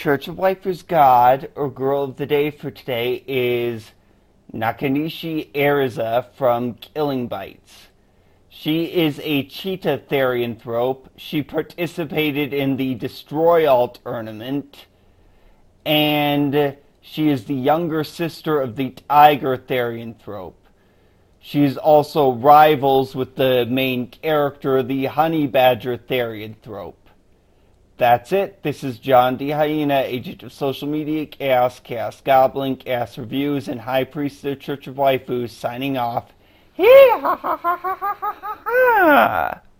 Church of Waifu's god, or girl of the day for today, is Nakanishi Ariza from Killing Bites. She is a cheetah therianthrope. She participated in the Destroy All tournament, and she is the younger sister of the Tiger therianthrope. She's also rivals with the main character, the Honey Badger therianthrope. That's it. This is John D. Hyena, agent of social media, Chaos Goblin, Chaos Reviews, and High Priest of the Church of Waifu, signing off. Hee ha ha ha ha ha ha ha!